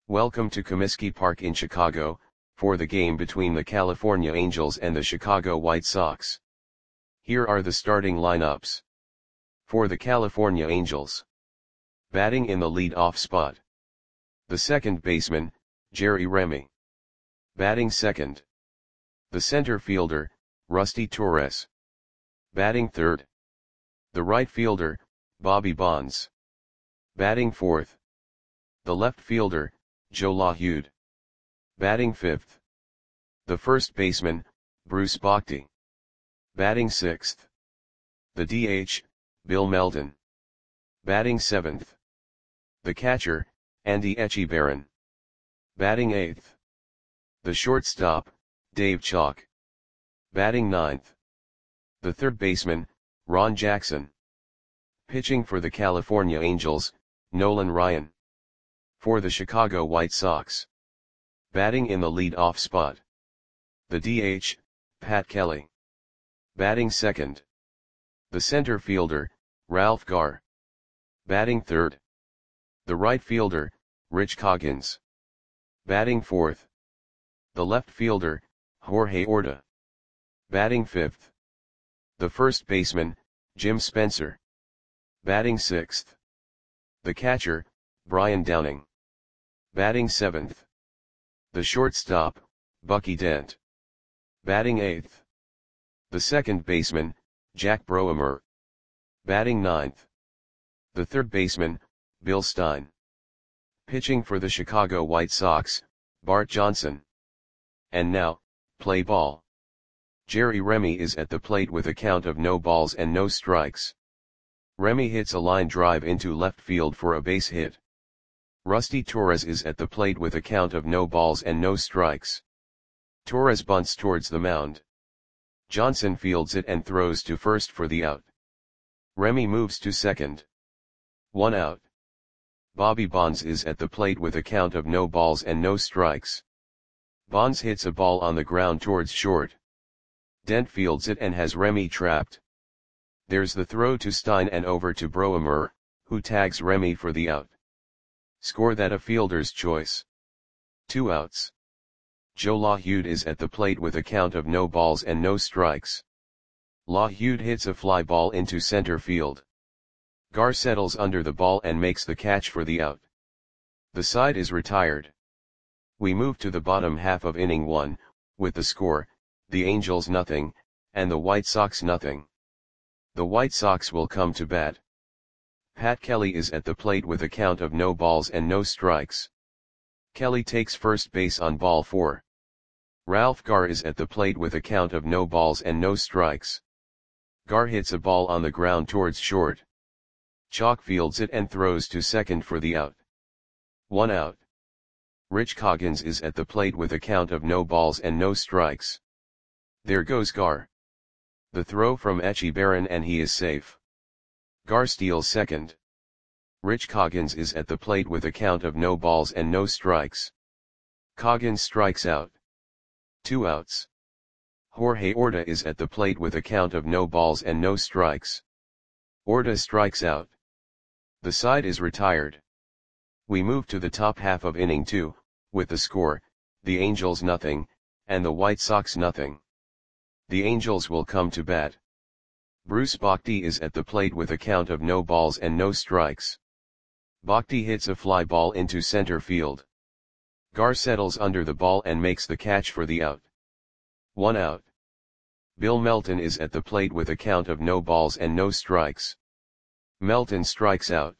Welcome to Comiskey Park in Chicago, for the game between the California Angels and the Chicago White Sox. Here are the starting lineups. For the California Angels. Batting in the lead-off spot. The second baseman, Jerry Remy. Batting second. The center fielder, Rusty Torres. Batting third. The right fielder, Bobby Bonds. Batting fourth. The left fielder, Joe LaHeude. Batting fifth. The first baseman, Bruce Bochy. Batting sixth. The DH, Bill Melton. Batting seventh. The catcher, Andy Etchebarren. Batting eighth. The shortstop, Dave Chalk. Batting ninth. The third baseman, Ron Jackson. Pitching for the California Angels, Nolan Ryan. For the Chicago White Sox. Batting in the lead-off spot. The DH, Pat Kelly. Batting second. The center fielder, Ralph Garr. Batting third. The right fielder, Rich Coggins. Batting fourth. The left fielder, Jorge Orta. Batting fifth. The first baseman, Jim Spencer. Batting sixth. The catcher, Brian Downing. Batting seventh. The shortstop, Bucky Dent. Batting eighth. The second baseman, Jack Broemer. Batting ninth. The third baseman, Bill Stein. Pitching for the Chicago White Sox, Bart Johnson. And now, play ball. Jerry Remy is at the plate with a count of no balls and no strikes. Remy hits a line drive into left field for a base hit. Rusty Torres is at the plate with a count of no balls and no strikes. Torres bunts towards the mound. Johnson fields it and throws to first for the out. Remy moves to second. 1 out. Bobby Bonds is at the plate with a count of no balls and no strikes. Bonds hits a ball on the ground towards short. Dent fields it and has Remy trapped. There's the throw to Stein and over to Broemer, who tags Remy for the out. Score that a fielder's choice. 2 outs. Joe LaHeude is at the plate with a count of no balls and no strikes. LaHeude hits a fly ball into center field. Garr settles under the ball and makes the catch for the out. The side is retired. We move to the bottom half of inning 1, with the score, the Angels nothing, and the White Sox nothing. The White Sox will come to bat. Pat Kelly is at the plate with a count of no balls and no strikes. Kelly takes first base on ball 4. Ralph Garr is at the plate with a count of no balls and no strikes. Garr hits a ball on the ground towards short. Chalk fields it and throws to second for the out. 1 out. Rich Coggins is at the plate with a count of no balls and no strikes. There goes Garr. The throw from Etchebarren and he is safe. Garr steals second. Rich Coggins is at the plate with a count of no balls and no strikes. Coggins strikes out. 2 outs. Jorge Orta is at the plate with a count of no balls and no strikes. Orta strikes out. The side is retired. We move to the top half of inning 2, with the score, the Angels nothing, and the White Sox nothing. The Angels will come to bat. Bruce Bochy is at the plate with a count of no balls and no strikes. Bochy hits a fly ball into center field. Garr settles under the ball and makes the catch for the out. 1 out. Bill Melton is at the plate with a count of no balls and no strikes. Melton strikes out.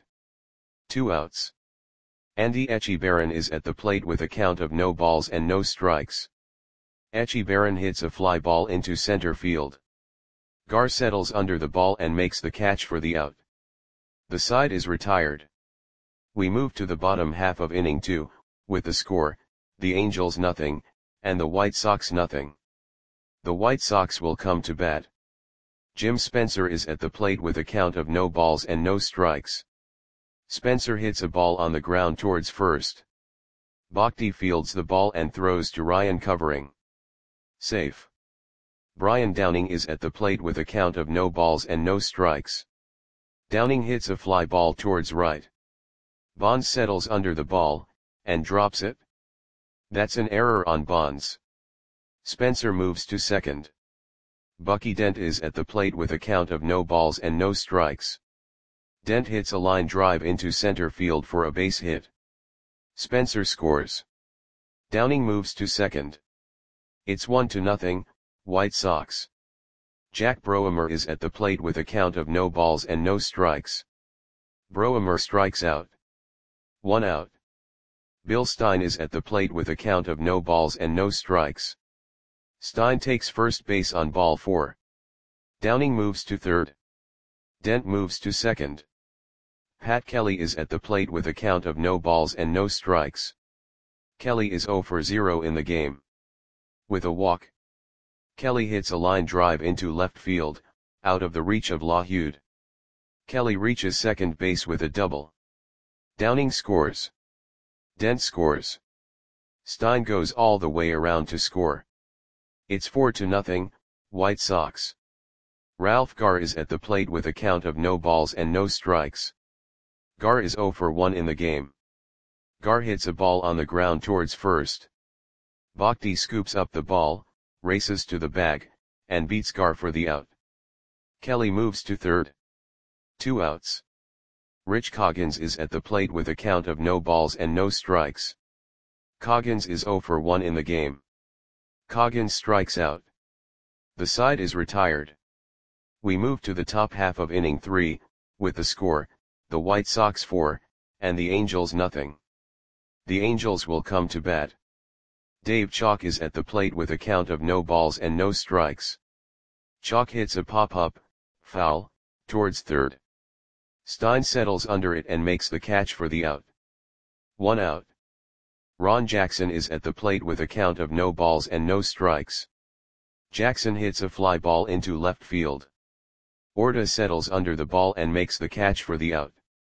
2 outs. Andy Etchebarren is at the plate with a count of no balls and no strikes. Etchebarren hits a fly ball into center field. Garr settles under the ball and makes the catch for the out. The side is retired. We move to the bottom half of inning 2, with the score, the Angels nothing, and the White Sox nothing. The White Sox will come to bat. Jim Spencer is at the plate with a count of no balls and no strikes. Spencer hits a ball on the ground towards first. Bochy fields the ball and throws to Ryan covering. Safe. Brian Downing is at the plate with a count of no balls and no strikes. Downing hits a fly ball towards right. Bonds settles under the ball, and drops it. That's an error on Bonds. Spencer moves to second. Bucky Dent is at the plate with a count of no balls and no strikes. Dent hits a line drive into center field for a base hit. Spencer scores. Downing moves to second. It's 1-0, White Sox. Jack Broemer is at the plate with a count of no balls and no strikes. Broemer strikes out. 1 out. Bill Stein is at the plate with a count of no balls and no strikes. Stein takes first base on ball 4. Downing moves to third. Dent moves to second. Pat Kelly is at the plate with a count of no balls and no strikes. Kelly is 0 for 0 in the game. With a walk, Kelly hits a line drive into left field, out of the reach of LaHud. Kelly reaches second base with a double. Downing scores. Dent scores. Stein goes all the way around to score. It's 4-0, White Sox. Ralph Garr is at the plate with a count of no balls and no strikes. Garr is 0 for 1 in the game. Garr hits a ball on the ground towards first. Bakhti scoops up the ball, races to the bag, and beats Garr for the out. Kelly moves to third. 2 outs. Rich Coggins is at the plate with a count of no balls and no strikes. Coggins is 0 for 1 in the game. Coggins strikes out. The side is retired. We move to the top half of inning 3, with the score, the White Sox 4, and the Angels 0. The Angels will come to bat. Dave Chalk is at the plate with a count of no balls and no strikes. Chalk hits a pop-up, foul, towards third. Stein settles under it and makes the catch for the out. 1 out. Ron Jackson is at the plate with a count of no balls and no strikes. Jackson hits a fly ball into left field. Orta settles under the ball and makes the catch for the out.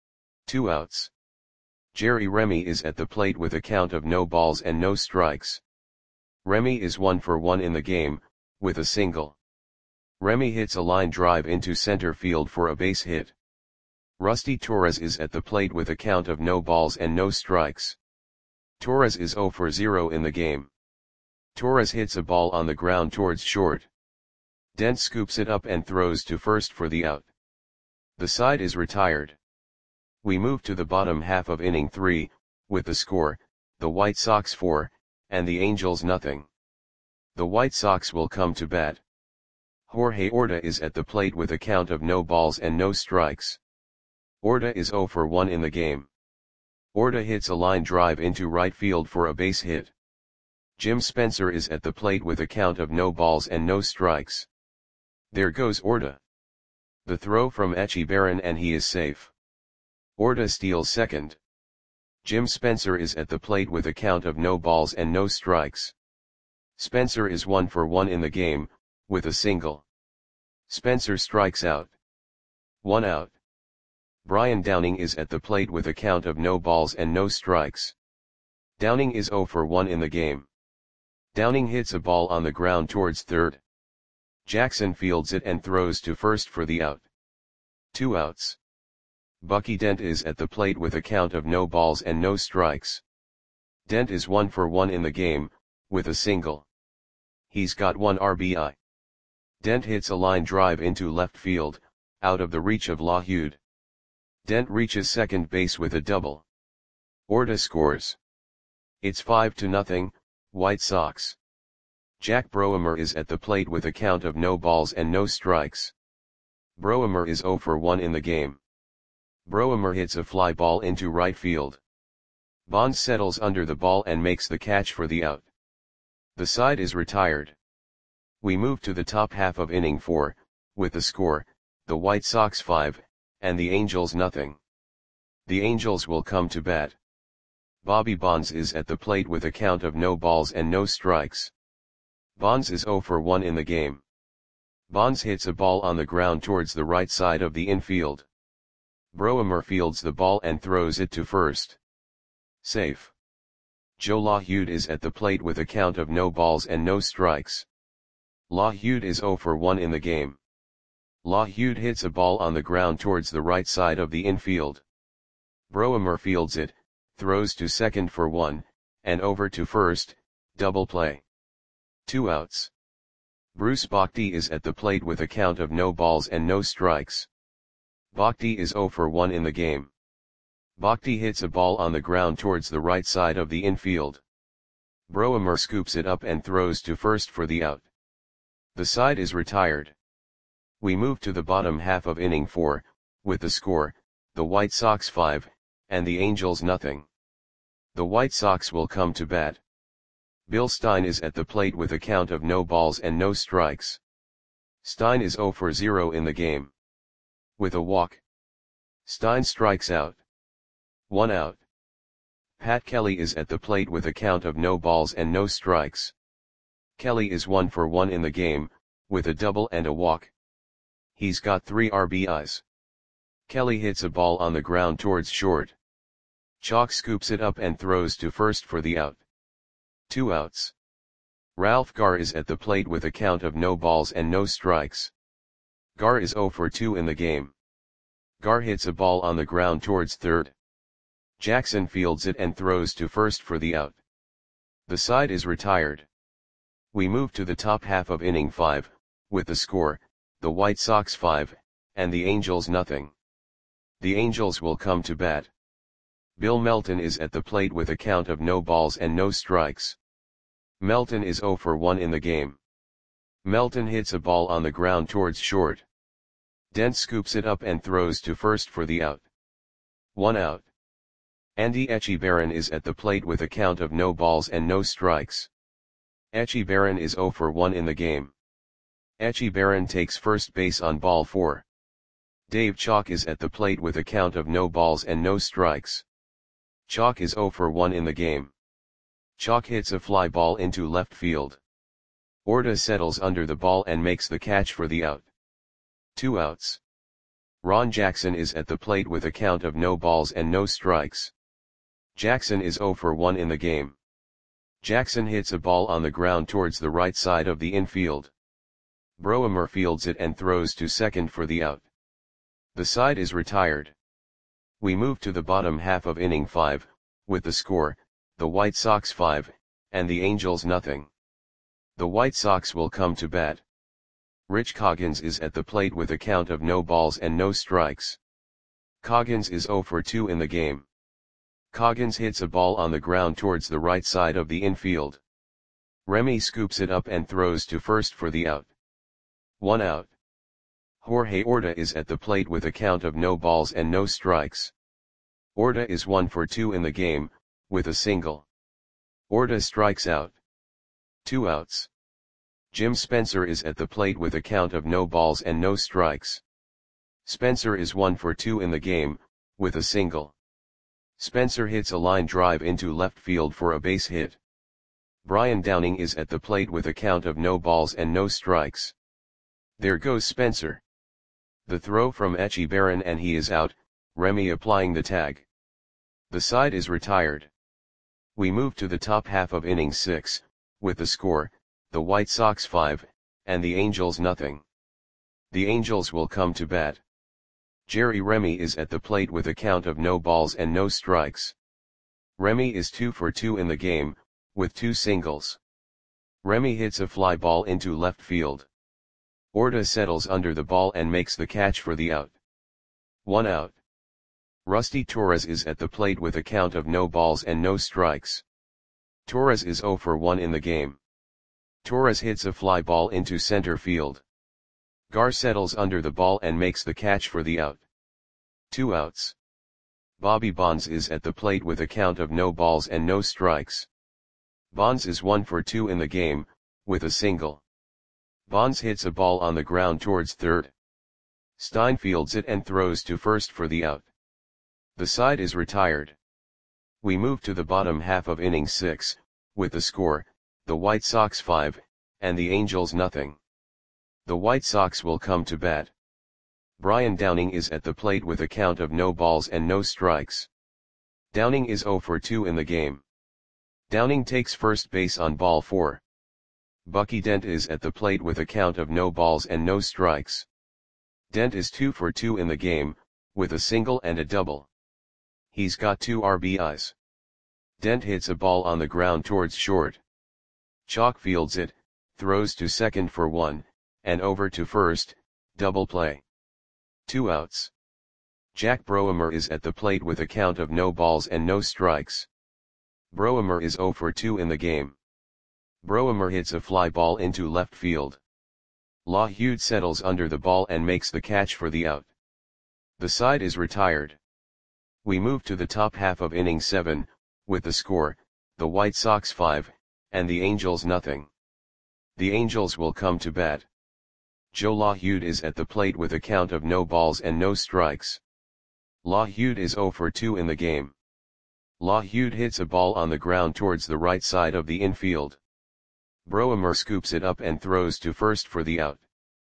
2 outs. Jerry Remy is at the plate with a count of no balls and no strikes. Remy is 1 for 1 in the game, with a single. Remy hits a line drive into center field for a base hit. Rusty Torres is at the plate with a count of no balls and no strikes. Torres is 0 for 0 in the game. Torres hits a ball on the ground towards short. Dent scoops it up and throws to first for the out. The side is retired. We move to the bottom half of inning 3, with the score, the White Sox 4, and the Angels 0. The White Sox will come to bat. Jorge Orta is at the plate with a count of no balls and no strikes. Orta is 0 for 1 in the game. Orta hits a line drive into right field for a base hit. Jim Spencer is at the plate with a count of no balls and no strikes. There goes Orta. The throw from Echeverren and he is safe. Orta steals second. Jim Spencer is at the plate with a count of no balls and no strikes. Spencer is 1 for 1 in the game, with a single. Spencer strikes out. 1 out. Brian Downing is at the plate with a count of no balls and no strikes. Downing is 0 for 1 in the game. Downing hits a ball on the ground towards third. Jackson fields it and throws to first for the out. 2 outs. Bucky Dent is at the plate with a count of no balls and no strikes. Dent is 1 for 1 in the game, with a single. He's got 1 RBI. Dent hits a line drive into left field, out of the reach of LaHud. Dent reaches second base with a double. Orta scores. It's 5-0, White Sox. Jack Broemer is at the plate with a count of no balls and no strikes. Broemer is 0 for 1 in the game. Broemer hits a fly ball into right field. Bonds settles under the ball and makes the catch for the out. The side is retired. We move to the top half of inning 4, with the score, the White Sox 5, and the Angels 0. The Angels will come to bat. Bobby Bonds is at the plate with a count of no balls and no strikes. Bonds is 0 for 1 in the game. Bonds hits a ball on the ground towards the right side of the infield. Broemer fields the ball and throws it to first. Safe. Joe LaHud is at the plate with a count of no balls and no strikes. LaHud is 0 for 1 in the game. LaHud hits a ball on the ground towards the right side of the infield. Broemer fields it, throws to second for 1, and over to first, double play. 2 outs. Bruce Bhakti is at the plate with a count of no balls and no strikes. Bhakti is 0 for 1 in the game. Bhakti hits a ball on the ground towards the right side of the infield. Broemer scoops it up and throws to first for the out. The side is retired. We move to the bottom half of inning 4, with the score, the White Sox 5, and the Angels nothing. The White Sox will come to bat. Bill Stein is at the plate with a count of no balls and no strikes. Stein is 0 for 0 in the game. With a walk, Stein strikes out. 1 out. Pat Kelly is at the plate with a count of no balls and no strikes. Kelly is 1 for 1 in the game, with a double and a walk. He's got 3 RBIs. Kelly hits a ball on the ground towards short. Chalk scoops it up and throws to first for the out. 2 outs. Ralph Garr is at the plate with a count of no balls and no strikes. Garr is 0 for 2 in the game. Garr hits a ball on the ground towards third. Jackson fields it and throws to first for the out. The side is retired. We move to the top half of inning 5, with the score, the White Sox 5, and the Angels nothing. The Angels will come to bat. Bill Melton is at the plate with a count of no balls and no strikes. Melton is 0 for 1 in the game. Melton hits a ball on the ground towards short. Dent scoops it up and throws to first for the out. 1 out. Andy Etchebarren is at the plate with a count of no balls and no strikes. Etchebarren is 0 for 1 in the game. Etchebarren takes first base on ball 4. Dave Chalk is at the plate with a count of no balls and no strikes. Chalk is 0 for 1 in the game. Chalk hits a fly ball into left field. Orta settles under the ball and makes the catch for the out. 2 outs. Ron Jackson is at the plate with a count of no balls and no strikes. Jackson is 0 for 1 in the game. Jackson hits a ball on the ground towards the right side of the infield. Broemer fields it and throws to second for the out. The side is retired. We move to the bottom half of inning 5, with the score, the White Sox 5, and the Angels nothing. The White Sox will come to bat. Rich Coggins is at the plate with a count of no balls and no strikes. Coggins is 0 for 2 in the game. Coggins hits a ball on the ground towards the right side of the infield. Remy scoops it up and throws to first for the out. 1 out. Jorge Orta is at the plate with a count of no balls and no strikes. Orta is 1 for 2 in the game, with a single. Orta strikes out. 2 outs. Jim Spencer is at the plate with a count of no balls and no strikes. Spencer is 1 for 2 in the game, with a single. Spencer hits a line drive into left field for a base hit. Brian Downing is at the plate with a count of no balls and no strikes. There goes Spencer. The throw from Etchebarren and he is out, Remy applying the tag. The side is retired. We move to the top half of inning 6, with the score, the White Sox 5, and the Angels nothing. The Angels will come to bat. Jerry Remy is at the plate with a count of no balls and no strikes. Remy is 2 for 2 in the game, with 2 singles. Remy hits a fly ball into left field. Orta settles under the ball and makes the catch for the out. 1 out. Rusty Torres is at the plate with a count of no balls and no strikes. Torres is 0 for 1 in the game. Torres hits a fly ball into center field. Garr settles under the ball and makes the catch for the out. 2 outs. Bobby Bonds is at the plate with a count of no balls and no strikes. Bonds is 1 for 2 in the game, with a single. Bonds hits a ball on the ground towards third. Stein fields it and throws to first for the out. The side is retired. We move to the bottom half of inning 6, with the score, the White Sox 5, and the Angels nothing. The White Sox will come to bat. Brian Downing is at the plate with a count of no balls and no strikes. Downing is 0 for 2 in the game. Downing takes first base on ball 4. Bucky Dent is at the plate with a count of no balls and no strikes. Dent is 2 for 2 in the game, with a single and a double. He's got 2 RBIs. Dent hits a ball on the ground towards short. Chalk fields it, throws to second for 1, and over to first, double play. 2 outs. Jack Broemer is at the plate with a count of no balls and no strikes. Broemer is 0 for 2 in the game. Broemer hits a fly ball into left field. LaHude settles under the ball and makes the catch for the out. The side is retired. We move to the top half of inning 7, with the score, the White Sox 5, and the Angels nothing. The Angels will come to bat. Joe LaHude is at the plate with a count of no balls and no strikes. LaHude is 0 for 2 in the game. LaHude hits a ball on the ground towards the right side of the infield. Broemer scoops it up and throws to first for the out.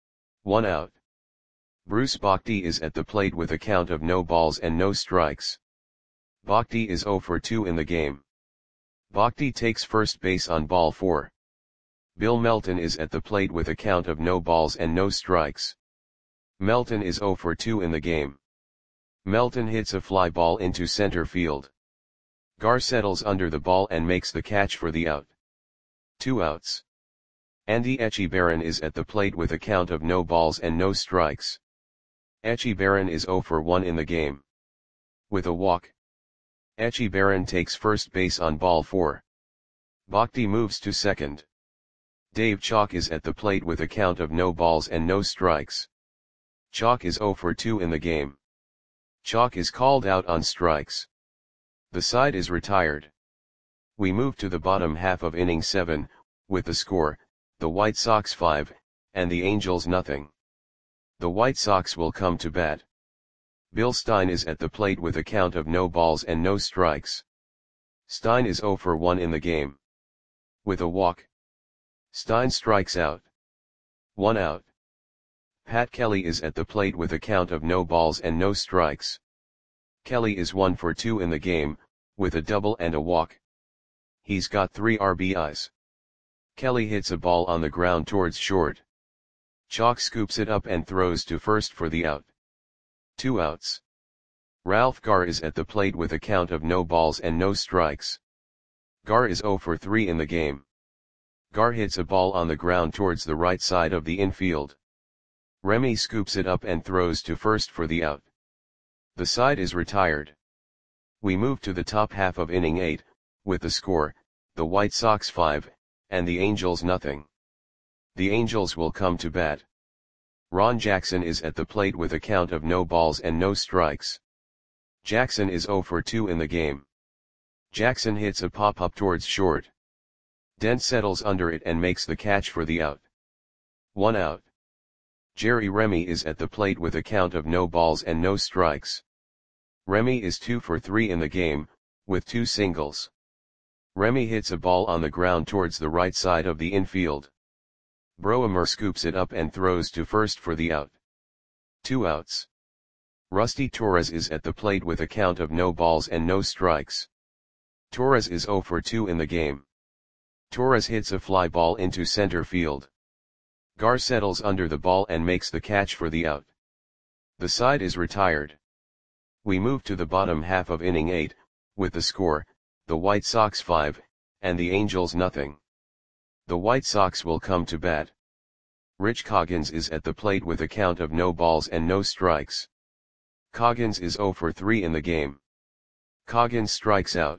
1 out. Bruce Bochy is at the plate with a count of no balls and no strikes. Bochy is 0 for 2 in the game. Bochy takes first base on ball 4. Bill Melton is at the plate with a count of no balls and no strikes. Melton is 0 for 2 in the game. Melton hits a fly ball into center field. Gar settles under the ball and makes the catch for the out. 2 outs. Andy Etchebarren is at the plate with a count of no balls and no strikes. Etchebarren is 0 for 1 in the game. With a walk. Etchebarren takes first base on ball 4. Bochy moves to second. Dave Chalk is at the plate with a count of no balls and no strikes. Chalk is 0 for 2 in the game. Chalk is called out on strikes. The side is retired. We move to the bottom half of inning 7, with the score, the White Sox 5, and the Angels nothing. The White Sox will come to bat. Bill Stein is at the plate with a count of no balls and no strikes. Stein is 0 for 1 in the game. With a walk. Stein strikes out. 1 out. Pat Kelly is at the plate with a count of no balls and no strikes. Kelly is 1 for 2 in the game, with a double and a walk. He's got 3 RBIs. Kelly hits a ball on the ground towards short. Chalk scoops it up and throws to first for the out. 2 outs. Ralph Gar is at the plate with a count of no balls and no strikes. Gar is 0 for 3 in the game. Gar hits a ball on the ground towards the right side of the infield. Remy scoops it up and throws to first for the out. The side is retired. We move to the top half of inning 8, with the score, the White Sox 5, and the Angels nothing. The Angels will come to bat. Ron Jackson is at the plate with a count of no balls and no strikes. Jackson is 0 for 2 in the game. Jackson hits a pop-up towards short. Dent settles under it and makes the catch for the out. 1 out. Jerry Remy is at the plate with a count of no balls and no strikes. Remy is 2 for 3 in the game, with 2 singles. Remy hits a ball on the ground towards the right side of the infield. Broemer scoops it up and throws to first for the out. 2 outs. Rusty Torres is at the plate with a count of no balls and no strikes. Torres is 0 for 2 in the game. Torres hits a fly ball into center field. Gar settles under the ball and makes the catch for the out. The side is retired. We move to the bottom half of inning 8, with the score, the White Sox 5, and the Angels nothing. The White Sox will come to bat. Rich Coggins is at the plate with a count of no balls and no strikes. Coggins is 0 for 3 in the game. Coggins strikes out.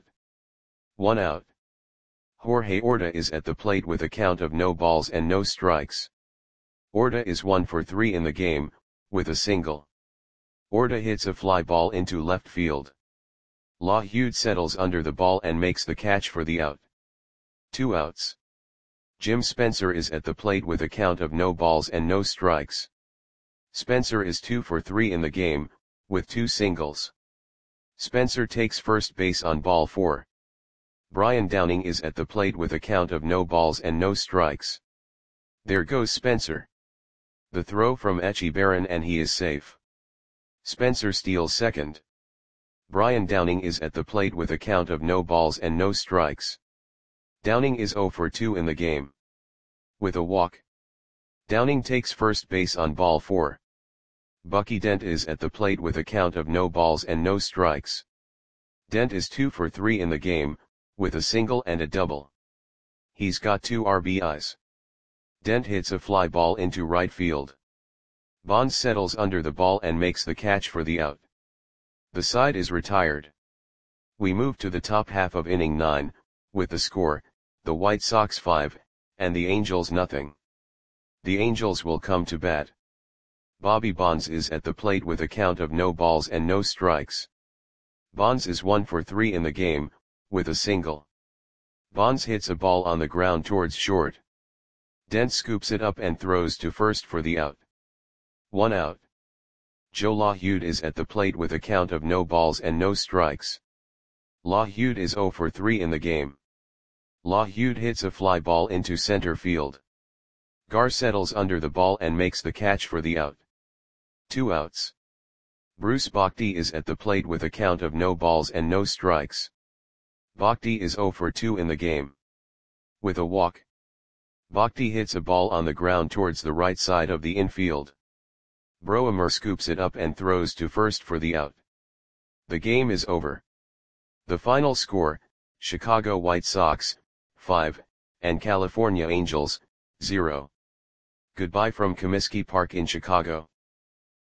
1 out. Jorge Orta is at the plate with a count of no balls and no strikes. Orta is 1 for 3 in the game, with a single. Orta hits a fly ball into left field. LaHude settles under the ball and makes the catch for the out. 2 outs. Jim Spencer is at the plate with a count of no balls and no strikes. Spencer is 2 for 3 in the game, with 2 singles. Spencer takes first base on ball 4. Brian Downing is at the plate with a count of no balls and no strikes. There goes Spencer. The throw from Etchebarren and he is safe. Spencer steals second. Brian Downing is at the plate with a count of no balls and no strikes. Downing is 0 for 2 in the game. With a walk. Downing takes first base on ball 4. Bucky Dent is at the plate with a count of no balls and no strikes. Dent is 2 for 3 in the game, with a single and a double. He's got 2 RBIs. Dent hits a fly ball into right field. Bonds settles under the ball and makes the catch for the out. The side is retired. We move to the top half of inning 9, with the score, the White Sox 5, and the Angels nothing. The Angels will come to bat. Bobby Bonds is at the plate with a count of no balls and no strikes. Bonds is 1 for 3 in the game, with a single. Bonds hits a ball on the ground towards short. Dent scoops it up and throws to first for the out. 1 out. Joe LaHude is at the plate with a count of no balls and no strikes. LaHude is 0 for 3 in the game. LaHude hits a fly ball into center field. Gar settles under the ball and makes the catch for the out. 2 outs. Bruce Bochy is at the plate with a count of no balls and no strikes. Bochy is 0 for 2 in the game. With a walk. Bochy hits a ball on the ground towards the right side of the infield. Broemer scoops it up and throws to first for the out. The game is over. The final score, Chicago White Sox, 5, and California Angels, 0. Goodbye from Comiskey Park in Chicago.